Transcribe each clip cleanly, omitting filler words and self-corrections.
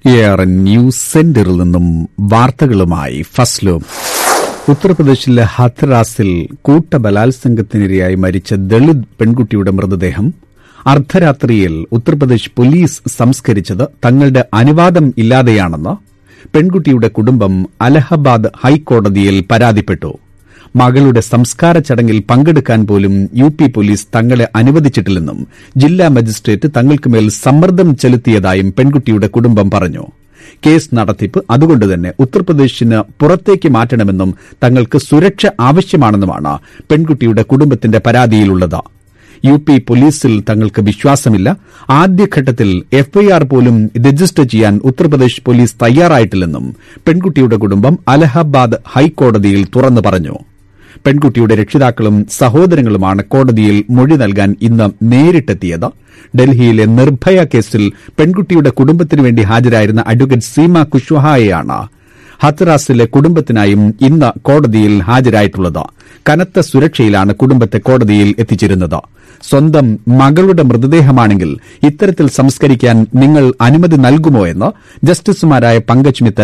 ARN news സെന്ററിൽ നിന്നും വാർത്തകളുമായി ഫസ്ലു. ഉത്തർപ്രദേശിലെ ഹത്രാസിൽ കൂട്ടബലാത്സംഗത്തിനിരയായി മരിച്ച ദളിത് പെൺകുട്ടിയുടെ മൃതദേഹം അർദ്ധരാത്രിയിൽ ഉത്തർപ്രദേശ് പോലീസ് സംസ്കരിച്ചത് തങ്ങളുടെ അനുവാദം ഇല്ലാതെയാണെന്ന് പെൺകുട്ടിയുടെ കുടുംബം അലഹബാദ് ഹൈക്കോടതിയിൽ പരാതിപ്പെട്ടു. മകളുടെ സംസ്കാര ചടങ്ങിൽ പങ്കെടുക്കാൻ പോലും UP പോലീസ് തങ്ങളെ അനുവദിച്ചിട്ടില്ലെന്നും ജില്ലാ മജിസ്ട്രേറ്റ് തങ്ങൾക്കുമേൽ സമ്മർദ്ദം ചെലുത്തിയതായും പെൺകുട്ടിയുടെ കുടുംബം പറഞ്ഞു. കേസ് നടത്തിപ്പ് അതുകൊണ്ടുതന്നെ ഉത്തർപ്രദേശിന് പുറത്തേക്ക് മാറ്റണമെന്നും തങ്ങൾക്ക് സുരക്ഷ ആവശ്യമാണെന്നുമാണ് പെൺകുട്ടിയുടെ കുടുംബത്തിന്റെ പരാതിയിലുള്ളത്. UP പോലീസിൽ തങ്ങൾക്ക് വിശ്വാസമില്ല. ആദ്യഘട്ടത്തിൽ FIR പോലും രജിസ്റ്റർ ചെയ്യാൻ ഉത്തർപ്രദേശ് പോലീസ് തയ്യാറായിട്ടില്ലെന്നും പെൺകുട്ടിയുടെ കുടുംബം അലഹബാദ് ഹൈക്കോടതിയിൽ തുറന്നു പറഞ്ഞു. പെൺകുട്ടിയുടെ രക്ഷിതാക്കളും സഹോദരങ്ങളുമാണ് കോടതിയിൽ മൊഴി നൽകാൻ ഇന്ന് നേരിട്ടെത്തിയത്. ഡൽഹിയിലെ നിർഭയ കേസിൽ പെൺകുട്ടിയുടെ കുടുംബത്തിനുവേണ്ടി ഹാജരായിരുന്ന അഡ്വക്കേറ്റ് സീമ കുശ്വാഹയെയാണ് ഹത്രാസിലെ കുടുംബത്തിനായും ഇന്ന് കോടതിയിൽ ഹാജരായിട്ടുള്ളത്. കനത്ത സുരക്ഷയിലാണ് കുടുംബത്തെ കോടതിയിൽ എത്തിച്ചിരുന്നത്. സ്വന്തം മകളുടെ മൃതദേഹമാണെങ്കിൽ ഇത്തരത്തിൽ സംസ്കരിക്കാൻ നിങ്ങൾ അനുമതി നൽകുമോ എന്ന് ജസ്റ്റിസുമാരായ പങ്കജ് മിത്തൽ,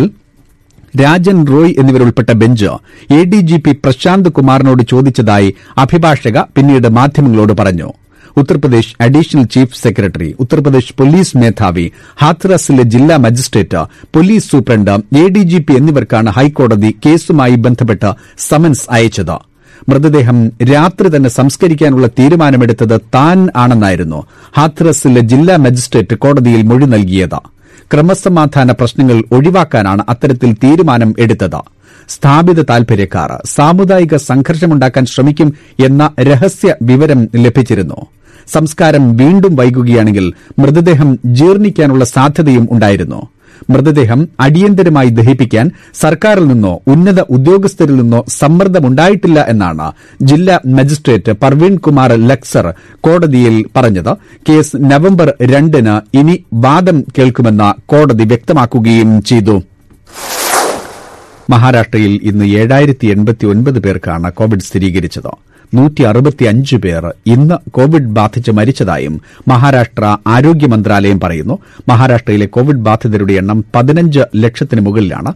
രാജൻ റോയ് എന്നിവരുൾപ്പെട്ട ബെഞ്ച് ADGP പ്രശാന്ത് കുമാറിനോട് ചോദിച്ചതായി അഭിഭാഷക പിന്നീട് മാധ്യമങ്ങളോട് പറഞ്ഞു. Uttar Pradesh additional chief secretary, Uttar Pradesh police മേധാവി, ഹാത്രാസിലെ ജില്ലാ മജിസ്ട്രേറ്റ്, പോലീസ് സൂപ്രണ്ട്, ADGP എന്നിവർക്കാണ് ഹൈക്കോടതി കേസുമായി ബന്ധപ്പെട്ട് സമൻസ് അയച്ചത്. മൃതദേഹം രാത്രി തന്നെ സംസ്കരിക്കാനുള്ള തീരുമാനമെടുത്തത് താൻ ആണെന്നായിരുന്നു ഹാത്രാസിലെ ജില്ലാ മജിസ്ട്രേറ്റ് കോടതിയിൽ മൊഴി നൽകിയത്. ക്രമസമാധാന പ്രശ്നങ്ങൾ ഒഴിവാക്കാനാണ് അത്തരത്തിൽ തീരുമാനം എടുത്തത്. സ്ഥാപിത താൽപര്യക്കാർ സാമുദായിക സംഘർഷമുണ്ടാക്കാൻ ശ്രമിക്കും എന്ന രഹസ്യ വിവരം ലഭിച്ചിരുന്നു. സംസ്കാരം വീണ്ടും വൈകുകയാണെങ്കിൽ മൃതദേഹം ജീർണിക്കാനുള്ള സാധ്യതയും ഉണ്ടായിരുന്നു. മൃതദേഹം അടിയന്തരമായി ദഹിപ്പിക്കാൻ സർക്കാരിൽ നിന്നോ ഉന്നത ഉദ്യോഗസ്ഥരിൽ നിന്നോ സമ്മർദ്ദമുണ്ടായിട്ടില്ല എന്നാണ് ജില്ലാ മജിസ്ട്രേറ്റ് പർവീൺ കുമാർ ലക്സർ കോടതിയിൽ പറഞ്ഞത്. കേസ് നവംബർ 2-ന് ഇനി വാദം കേൾക്കുമെന്ന് കോടതി വ്യക്തമാക്കുകയും ചെയ്തു. മഹാരാഷ്ട്രയിൽ ഇന്ന് 7089 പേർക്കാണ് കോവിഡ് സ്ഥിരീകരിച്ചത്. 165 പേർ ഇന്ന് കോവിഡ് ബാധിച്ച് മരിച്ചതായും മഹാരാഷ്ട്ര ആരോഗ്യ മന്ത്രാലയം പറയുന്നു. മഹാരാഷ്ട്രയിലെ കോവിഡ് ബാധിതരുടെ എണ്ണം 15 ലക്ഷത്തിന് മുകളിലാണ്.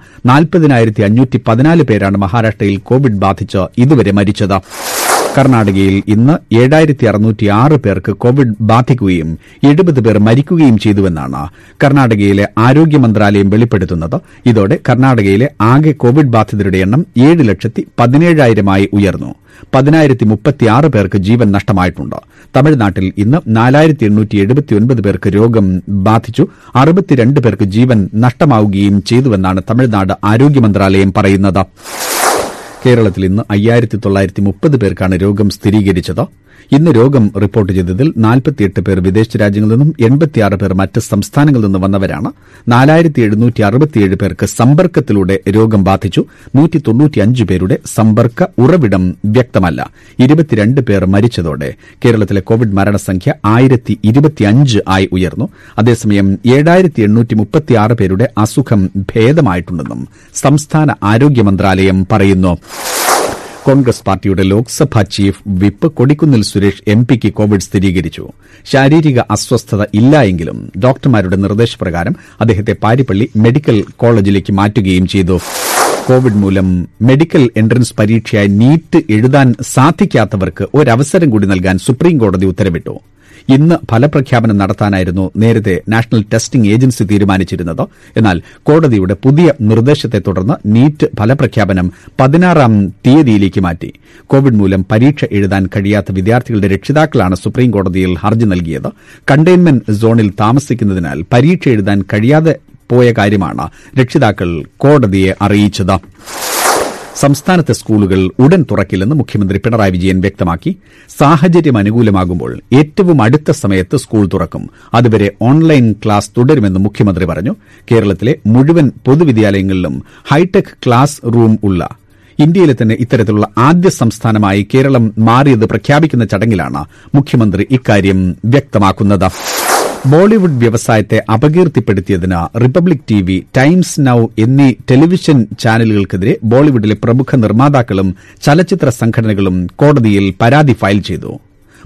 40,514 പേരാണ് മഹാരാഷ്ട്രയിൽ കോവിഡ് ബാധിച്ച് ഇതുവരെ മരിച്ചത്. കർണാടകയിൽ ഇന്ന് 7606 പേർക്ക് കോവിഡ് ബാധിക്കുകയും 70 പേർ മരിക്കുകയും ചെയ്തുവെന്നാണ് കർണാടകയിലെ ആരോഗ്യ മന്ത്രാലയം വെളിപ്പെടുത്തുന്നത്. ഇതോടെ കർണാടകയിലെ ആകെ കോവിഡ് ബാധിതരുടെ എണ്ണം 7,17,000 ഉയർന്നു. 10,036 പേർക്ക് ജീവൻ നഷ്ടമായിട്ടുണ്ട്. തമിഴ്നാട്ടിൽ ഇന്ന് 4,879 പേർക്ക് രോഗം ബാധിച്ചു. 62 പേർക്ക് ജീവൻ നഷ്ടമാവുകയും ചെയ്തുവെന്നാണ് തമിഴ്നാട് ആരോഗ്യ മന്ത്രാലയം പറയുന്നത്. കേരളത്തിൽ ഇന്ന് 5,930 പേർക്കാണ് രോഗം സ്ഥിരീകരിച്ചത്. ഇന്ന് രോഗം റിപ്പോർട്ട് ചെയ്തതിൽ 48 പേർ വിദേശ രാജ്യങ്ങളിൽ നിന്നും 86 പേർ മറ്റ് സംസ്ഥാനങ്ങളിൽ നിന്ന് വന്നവരാണ്. 4,767 പേർക്ക് സമ്പർക്കത്തിലൂടെ രോഗം ബാധിച്ചു. 195 പേരുടെ സമ്പർക്ക ഉറവിടം വ്യക്തമല്ല. 22 പേർ മരിച്ചതോടെ കേരളത്തിലെ കോവിഡ് മരണസംഖ്യ 1025 ആയി ഉയർന്നു. അതേസമയം 7,836 പേരുടെ അസുഖം ഭേദമായിട്ടുണ്ടെന്നും സംസ്ഥാന ആരോഗ്യ മന്ത്രാലയം പറയുന്നു. കോൺഗ്രസ് പാർട്ടിയുടെ ലോക്സഭാ ചീഫ് വിപ്പ് കൊടിക്കുന്നിൽ സുരേഷ് MPക്ക് കോവിഡ് സ്ഥിരീകരിച്ചു. ശാരീരിക അസ്വസ്ഥത ഇല്ലായെങ്കിലും ഡോക്ടർമാരുടെ നിർദ്ദേശപ്രകാരം അദ്ദേഹത്തെ പാരിപ്പള്ളി മെഡിക്കൽ കോളേജിലേക്ക് മാറ്റുകയും ചെയ്തു. കോവിഡ് മൂലം മെഡിക്കൽ എൻട്രൻസ് പരീക്ഷയായി നീറ്റ് എഴുതാൻ സാധിക്കാത്തവർക്ക് ഒരവസരം കൂടി നൽകാൻ സുപ്രീംകോടതി ഉത്തരവിട്ടു. ഇന്ന് ഫലപ്രഖ്യാപനം നടത്താനായിരുന്നു നേരത്തെ നാഷണൽ ടെസ്റ്റിംഗ് ഏജൻസി തീരുമാനിച്ചിരുന്നത്. എന്നാൽ കോടതിയുടെ പുതിയ നിർദ്ദേശത്തെ തുടർന്ന് നീറ്റ് ഫലപ്രഖ്യാപനം 16-ാം തീയതിയിലേക്ക് മാറ്റി. കോവിഡ് മൂലം പരീക്ഷ എഴുതാൻ കഴിയാത്ത വിദ്യാർത്ഥികളുടെ രക്ഷിതാക്കളാണ് സുപ്രീംകോടതിയിൽ ഹർജി നൽകിയത്. കണ്ടെയ്ൻമെന്റ് സോണിൽ താമസിക്കുന്നതിനാൽ പരീക്ഷ എഴുതാൻ കഴിയാതെ പോയ കാര്യമാണ് രക്ഷിതാക്കൾ കോടതിയെ അറിയിച്ചത്. സംസ്ഥാനത്തെ സ്കൂളുകൾ ഉടൻ തുറക്കില്ലെന്ന് മുഖ്യമന്ത്രി പിണറായി വിജയൻ വ്യക്തമാക്കി. സാഹചര്യം അനുകൂലമാകുമ്പോൾ ഏറ്റവും അടുത്ത സമയത്ത് സ്കൂൾ തുറക്കും. അതുവരെ ഓൺലൈൻ ക്ലാസ് തുടരുമെന്ന് മുഖ്യമന്ത്രി പറഞ്ഞു. കേരളത്തിലെ മുഴുവൻ പൊതുവിദ്യാലയങ്ങളിലും ഹൈടെക് ക്ലാസ് റൂം ഉള്ള ഇന്ത്യയിലെ തന്നെ ഇത്തരത്തിലുള്ള ആദ്യ സംസ്ഥാനമായി കേരളം മാറിയത് പ്രഖ്യാപിക്കുന്ന ചടങ്ങിലാണ് മുഖ്യമന്ത്രി ഇക്കാര്യം വ്യക്തമാക്കുന്നത്. ബോളിവുഡ് വ്യവസായത്തെ അപകീർത്തിപ്പെടുത്തിയതിന് റിപ്പബ്ലിക് TV, ടൈംസ് നൌ എന്നീ ടെലിവിഷൻ ചാനലുകൾക്കെതിരെ ബോളിവുഡിലെ പ്രമുഖ നിർമ്മാതാക്കളും ചലച്ചിത്ര സംഘടനകളും കോടതിയിൽ പരാതി ഫയൽ ചെയ്തു.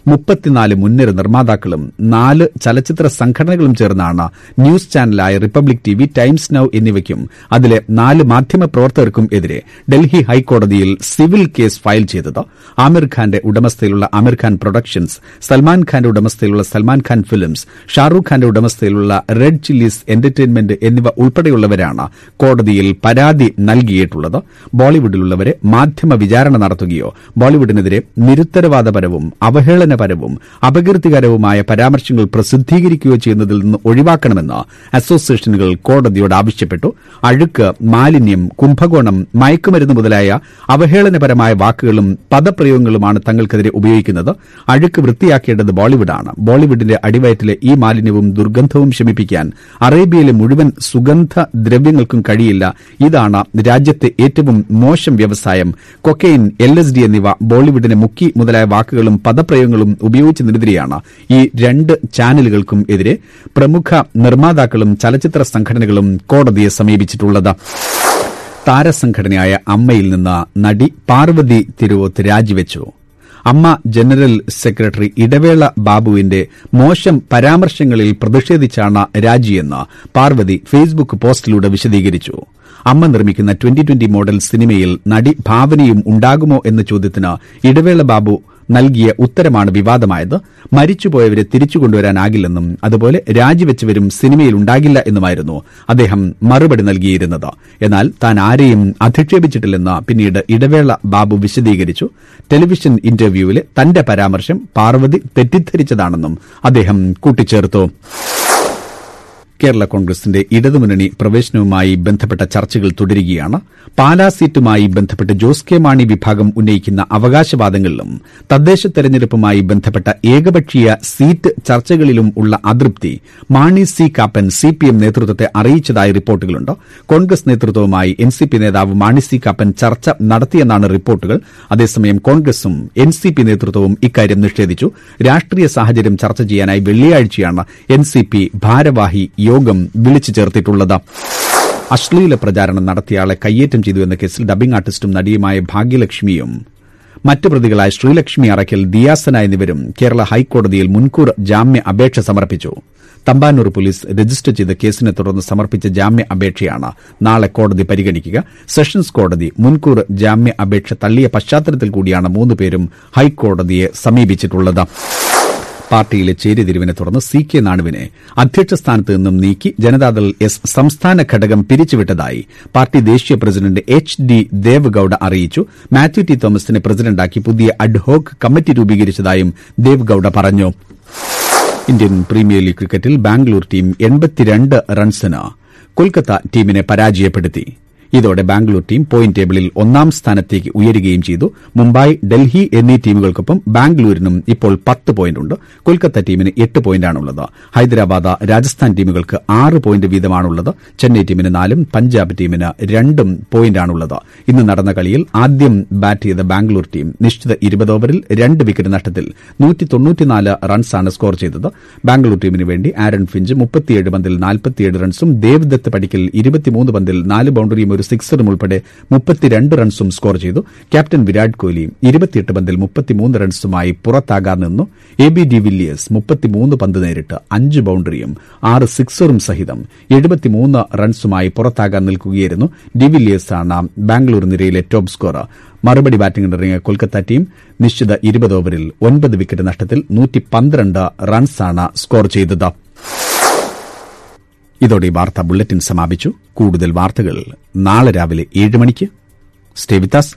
34 മുൻനിര നിർമ്മാതാക്കളും 4 ചലച്ചിത്ര സംഘടനകളും ചേർന്നാണ് ന്യൂസ് ചാനലായ റിപ്പബ്ലിക് ടിവി, ടൈംസ് നൌ എന്നിവയ്ക്കും അതിലെ 4 മാധ്യമ പ്രവർത്തകർക്കും എതിരെ ഡൽഹി ഹൈക്കോടതിയിൽ സിവിൽ കേസ് ഫയൽ ചെയ്തത്. ആമിർ ഖാന്റെ ഉടമസ്ഥയിലുള്ള ആമിർ ഖാൻ പ്രൊഡക്ഷൻസ്, സൽമാൻ ഖാന്റെ ഉടമസ്ഥയിലുള്ള സൽമാൻ ഖാൻ ഫിലിംസ്, ഷാറൂഖ് ഖാന്റെ ഉടമസ്ഥയിലുള്ള റെഡ് ചില്ലീസ് എന്റർടൈൻമെന്റ് എന്നിവ ഉൾപ്പെടെയുള്ളവരാണ് കോടതിയിൽ പരാതി നൽകിയിട്ടുള്ളത്. ബോളിവുഡിലുള്ളവരെ മാധ്യമ വിചാരണ നടത്തുകയോ ബോളിവുഡിനെതിരെ നിരുത്തരവാദപരവും അവഹേളനപരവും അപകീർത്തികരവുമായ പരാമർശങ്ങൾ പ്രസിദ്ധീകരിക്കുകയോ ചെയ്യുന്നതിൽ നിന്ന് ഒഴിവാക്കണമെന്ന് അസോസിയേഷനുകൾ കോടതിയോട് ആവശ്യപ്പെട്ടു. അഴുക്ക്, മാലിന്യം, കുംഭകോണം, മയക്കുമരുന്ന് മുതലായ അവഹേളനപരമായ വാക്കുകളും പദപ്രയോഗങ്ങളുമാണ് തങ്ങൾക്കെതിരെ ഉപയോഗിക്കുന്നത്. അഴുക്ക് വൃത്തിയാക്കേണ്ടത് ബോളിവുഡാണ്. ബോളിവുഡിന്റെ അടിവയറ്റിലെ ഈ മാലിന്യവും ദുർഗന്ധവും ശമിപ്പിക്കാൻ അറേബ്യയിലെ മുഴുവൻ സുഗന്ധ ദ്രവ്യങ്ങൾക്കും കഴിയില്ല. ഇതാണ് രാജ്യത്തെ ഏറ്റവും മോശം വ്യവസായം. കൊക്കൈൻ, LSD എന്നിവ ബോളിവുഡിനെ മുക്കി മുതലായ വാക്കുകളും പദപ്രയോഗങ്ങളും ഉപയോഗിച്ചതിനെതിരെയാണ് ഈ 2 ചാനലുകൾക്കും എതിരെ പ്രമുഖ നിർമ്മാതാക്കളും ചലച്ചിത്ര സംഘടനകളും കോടതിയെ സമീപിച്ചിട്ടുള്ളത്. താരസംഘടനയായ അമ്മയിൽ നിന്ന് നടി പാർവതി തിരുവോത്ത് രാജിവെച്ചു. അമ്മ ജനറൽ സെക്രട്ടറി ഇടവേള ബാബുവിന്റെ മോശം പരാമർശങ്ങളിൽ പ്രതിഷേധിച്ചാണ് രാജിയെന്ന് പാർവതി ഫേസ്ബുക്ക് പോസ്റ്റിലൂടെ വിശദീകരിച്ചു. അമ്മ നിർമ്മിക്കുന്ന 2020 മോഡൽ സിനിമയിൽ നടി ഭാവനയും ഉണ്ടാകുമോ എന്ന ചോദ്യത്തിന് ഇടവേള ബാബു നൽകിയ ഉത്തരമാണ് വിവാദമായത്. മരിച്ചുപോയവരെ തിരിച്ചുകൊണ്ടുവരാനാകില്ലെന്നും അതുപോലെ രാജിവെച്ചവരും സിനിമയിൽ ഉണ്ടാകില്ല എന്നുമായിരുന്നു അദ്ദേഹം മറുപടി നൽകിയിരുന്നത്. എന്നാൽ താൻ ആരെയും അധിക്ഷേപിച്ചിട്ടില്ലെന്ന് പിന്നീട് ഇടവേള ബാബു വിശദീകരിച്ചു. ടെലിവിഷൻ ഇന്റർവ്യൂവിലെ തന്റെ പരാമർശം പാർവതി തെറ്റിദ്ധരിച്ചതാണെന്നും അദ്ദേഹം കൂട്ടിച്ചേർത്തു. കേരള കോൺഗ്രസിന്റെ ഇടതുമുന്നണി പ്രവേശനവുമായി ബന്ധപ്പെട്ട ചർച്ചകൾ തുടരുകയാണ്. പാലാ സീറ്റുമായി ബന്ധപ്പെട്ട് ജോസ് കെ മാണി വിഭാഗം ഉന്നയിക്കുന്ന അവകാശവാദങ്ങളിലും തദ്ദേശ തെരഞ്ഞെടുപ്പുമായി ബന്ധപ്പെട്ട ഏകപക്ഷീയ സീറ്റ് ചർച്ചകളിലും ഉള്ള അതൃപ്തി മാണി സി കാപ്പൻ CPM നേതൃത്വത്തെ അറിയിച്ചതായി റിപ്പോർട്ടുകളുണ്ട്. കോൺഗ്രസ് നേതൃത്വവുമായി NCP നേതാവ് മാണി സി കാപ്പൻ ചർച്ച നടത്തിയെന്നാണ് റിപ്പോർട്ടുകൾ. അതേസമയം കോൺഗ്രസും NCP നേതൃത്വവും ഇക്കാര്യം നിഷേധിച്ചു. രാഷ്ട്രീയ സാഹചര്യം ചർച്ച ചെയ്യാനായി വെള്ളിയാഴ്ചയാണ് NCP ഭാരവാഹി യോഗം വിളിച്ചു ചേർത്തിട്ടുള്ളത്. അശ്ലീല പ്രചാരണം നടത്തിയയാളെ കയ്യേറ്റം ചെയ്തുവെന്ന കേസിൽ ഡബ്ബിംഗ് ആർട്ടിസ്റ്റും നടിയുമായ ഭാഗ്യലക്ഷ്മിയും മറ്റ് പ്രതികളായ ശ്രീലക്ഷ്മി അറയ്ക്കൽ, ദിയാസന എന്നിവരും കേരള ഹൈക്കോടതിയിൽ മുൻകൂർ ജാമ്യ അപേക്ഷ സമർപ്പിച്ചു. തമ്പാനൂർ പോലീസ് രജിസ്റ്റർ ചെയ്ത കേസിനെ തുടർന്ന് സമർപ്പിച്ച ജാമ്യ അപേക്ഷയാണ് നാളെ കോടതി പരിഗണിക്കുക. സെഷൻസ് കോടതി മുൻകൂർ ജാമ്യ അപേക്ഷ തള്ളിയ പശ്ചാത്തലത്തിൽ കൂടിയാണ് 3 പേരും ഹൈക്കോടതിയെ സമീപിച്ചിട്ടുള്ളത്. പാർട്ടിയിലെ ചേരിതിരിവിനെ തുടർന്ന് CK നാണുവിനെ അധ്യക്ഷ സ്ഥാനത്ത് നിന്നും നീക്കി ജനതാദൾ S സംസ്ഥാന ഘടകം പിരിച്ചുവിട്ടതായി പാർട്ടി ദേശീയ പ്രസിഡന്റ് HD ദേവഗൌഡ അറിയിച്ചു. മാത്യു ടി തോമസിനെ പ്രസിഡന്റാക്കി പുതിയ അഡ്ഹോക് കമ്മിറ്റി രൂപീകരിച്ചതായും ദേവഗൌഡ പറഞ്ഞു. ഇന്ത്യൻ പ്രീമിയർ ലീഗ് ക്രിക്കറ്റിൽ ബാംഗ്ലൂർ ടീം 82 റൺസിന് കൊൽക്കത്ത ടീമിനെ പരാജയപ്പെടുത്തി. ഇതോടെ ബാംഗ്ലൂർ ടീം പോയിന്റ് ടേബിളിൽ 1ാം സ്ഥാനത്തേക്ക് ഉയരുകയും ചെയ്തു. മുംബൈ, ഡൽഹി എന്നീ ടീമുകൾക്കൊപ്പം ബാംഗ്ലൂരിനും ഇപ്പോൾ 10 പോയിന്റുണ്ട്. കൊൽക്കത്ത ടീമിന് 8 പോയിന്റാണുള്ളത്. ഹൈദരാബാദ്, രാജസ്ഥാൻ ടീമുകൾക്ക് 6 പോയിന്റ് വീതമാണുള്ളത്. ചെന്നൈ ടീമിന് 4ഉം പഞ്ചാബ് ടീമിന് 2ഉം പോയിന്റാണുള്ളത്. ഇന്ന് നടന്ന കളിയിൽ ആദ്യം ബാറ്റ് ചെയ്ത ബാംഗ്ലൂർ ടീം നിശ്ചിത 20 ഓവറിൽ 2 വിക്കറ്റ് നഷ്ടത്തിൽ 194 റൺസാണ് സ്കോർ ചെയ്തത്. ബാംഗ്ലൂർ ടീമിന് വേണ്ടി ആരൺ ഫിഞ്ച് 37 പന്തിൽ 47 റൺസും ദേവ്ദത്ത് പടിക്കൽ 23 പന്തിൽ 4 ബൌണ്ടറിയും ഒരു സിക്സറും ഉൾപ്പെടെ 32 റൺസും സ്കോർ ചെയ്തു. ക്യാപ്റ്റൻ വിരാട് കോഹ്ലി 28 പന്തിൽ 33 റൺസുമായി പുറത്താകാൻ നിന്നു. AB ഡിവില്ലിയേഴ്സ് 33 പന്ത് നേരിട്ട് 5 ബൌണ്ടറിയും 6 സിക്സറും സഹിതം 73 റൺസുമായി പുറത്താകാൻ നിൽക്കുകയായിരുന്നു. ഡിവില്ലിയേഴ്സാണ് ബാംഗ്ലൂർ നിരയിലെ ടോപ്പ് സ്കോറർ. മറുപടി ബാറ്റിംഗിനിറങ്ങിയ കൊൽക്കത്ത ടീം നിശ്ചിത 20 ഓവറിൽ 9 വിക്കറ്റ് നഷ്ടത്തിൽ 112 റൺസാണ് സ്കോർ ചെയ്തത്. ഇതോടെ വാർത്താ ബുള്ളറ്റിൻ സമാപിച്ചു. കൂടുതൽ വാർത്തകൾ നാളെ രാവിലെ 7 മണിക്ക്. Stay with us.